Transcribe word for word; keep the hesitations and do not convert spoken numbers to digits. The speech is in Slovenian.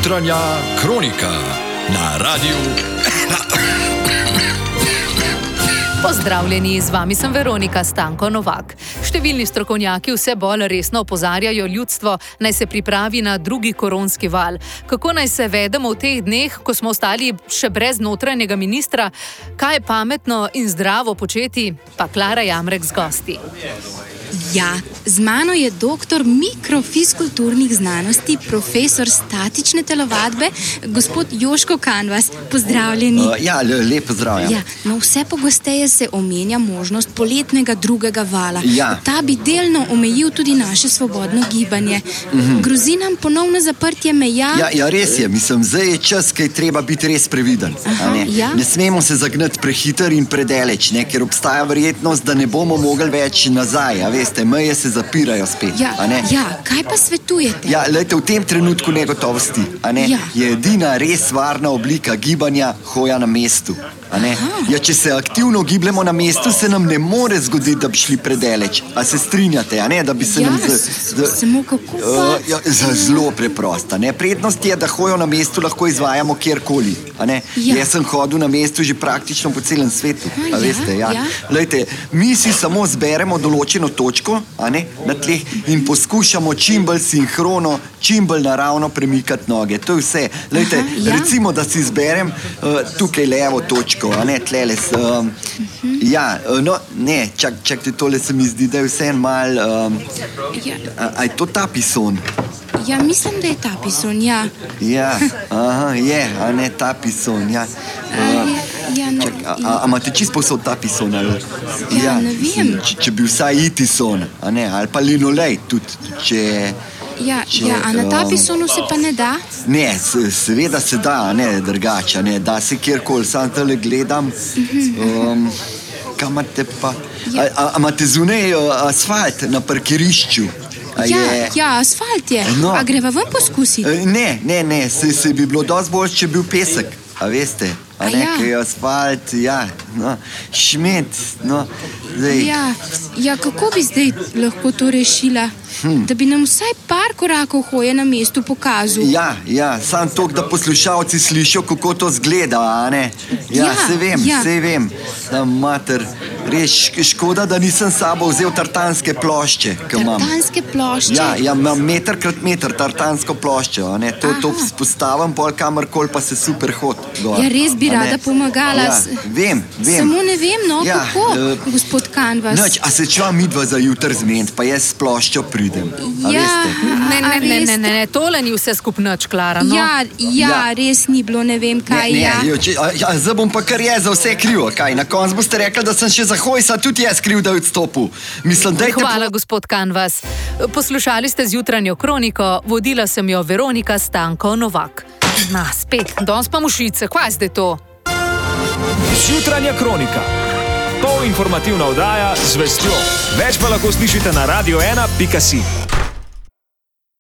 Jutranja kronika na Radiu Ena. Pozdravljeni, z vami sem Veronika Stanko Novak. Številni strokovnjaki vse bolj resno opozarjajo ljudstvo, naj se pripravi na drugi koronski val. Kako naj se vedemo v teh dneh, ko smo ostali še brez notranjega ministra? Kaj je pametno in zdravo početi? Pa Klara Jamrek z gosti. Ja, z mano je doktor mikrofizkulturnih znanosti, profesor statične telovadbe, gospod Joško Kanvas. Pozdravljeni. Uh, ja, lep pozdrav. Ja, no, vse pogosteje se omenja možnost poletnega drugega vala. Ja. Ta bi delno omejil tudi naše svobodno gibanje. Uh-huh. Grozi nam ponovno zaprtje meja. Ja, ja, res je. Mislim, zdaj je čas, kaj treba biti res previden. Aha, ne? Ja. ne smemo se zagnati prehiter in predaleč, ne? Ker obstaja verjetnost, da ne bomo mogli več nazaj. A veste, meje se zapirajo spet. Ja, a ne? ja, kaj pa svetujete? Ja, lejte, v tem trenutku negotovosti, a ne? Ja. Je edina res varna oblika gibanja hoja na mestu. A ne? Ja, če se aktivno gibljemo na mestu, se nam ne more zgoditi, da bi šli predaleč. A se strinjate, a ne? Da bi se Ja, nam z, s- z, samo kako pa? Uh, ja, z- zelo preprosta. Ne? Prednost je, da hojo na mestu lahko izvajamo kjerkoli. a ne? Ja. Jaz sem hodil na mestu že praktično po celem svetu. A, A ja, veste, ja. ja. Lejte, mi si samo zberemo določeno točko, a ne, na tleh in poskušamo čim bolj sinhrono, čim bolj naravno premikati noge. To je vse. Lejte, Aha, ja. recimo, da si zberem uh, tukaj levo točko, a ne, tlele. S, um, Mhm. Ja, uh, no, ne, čak, čakajte, tole se mi zdi, da je vse en mal... Um, Ja, a, a je to ta pison? ja, mislim, da je ta pison, ja. Ja, aha, je, a ne ta pison, ja. A, Uh, ja, ne, Čak, a, a, a imate čisto povsod ta pison? Ali? Ja, ne mislim, vem. Če, če bi vsaj itison, a ne, ali pa linolej, tudi če... ja, če, ja, a na ta um, pisonu se pa ne da? Ne, se, seveda se da, a ne, drugače, a ne, da se kjerkoli, sam tole gledam. Um, kaj imate pa? A, a, a imate zunaj uh, asfalt na parkirišču? A Ja, je- ja, asfalt je. No. A greva ven poskusiti? E, Ne, ne, ne, se, se bi bilo dosti bolj, če bi bil pesek, a veste, a A ne, ja. ker je asfalt, ja, no, šmet, no, zdaj, Ja, ja, kako bi zdaj lahko to rešila? Hm. Da bi nam vsaj par korakov hoje na mestu pokazal. ja, ja, sam to, da poslušalci slišijo, kako to zgleda, a ne, ja, Ja, se vem, ja. se vem, da mater, res šk- škoda, da nisem s sabo vzel tartanske plošče, ki imam. Tartanske plošče. Ja, ja, imam meter krat meter tartansko ploščo, a ne, to, to Aha. spostavim, pol kamorkoli pa se super hod. Gor, Ja, res bi a ne. rada pomagala. Ja, S- vem, vem. Samo ne vem, no, Ja, kako, eh, gospod Kanvas. Noč, a se čuva midva za jutr zmeniti, pa jaz s ploščo pridem. A Ja, veste? Ne, a ne, ne, res? ne, ne, ne, tole ni vse skupnoč, Klara. No. Ja, ja, Ja. res ni bilo, ne vem kaj. Ne, ja. ne, jo, če, a, ja, zdaj bom pa kar jaz za vse kriv, kaj? Na koncu boste rekli, da sem še za hojsa tudi jaz kriv, da je odstopil. Mislim, dajte Hvala, gospod Kanvas. Poslušali ste zjutranjo kroniko, vodila sem jo Veronika Stanko Novak. Na, spet, danes pa mušice, kaj je zdaj to? Jutranja kronika. Pol informativna oddaja z vestjo. Več pa lahko slišite na radio ena pika si.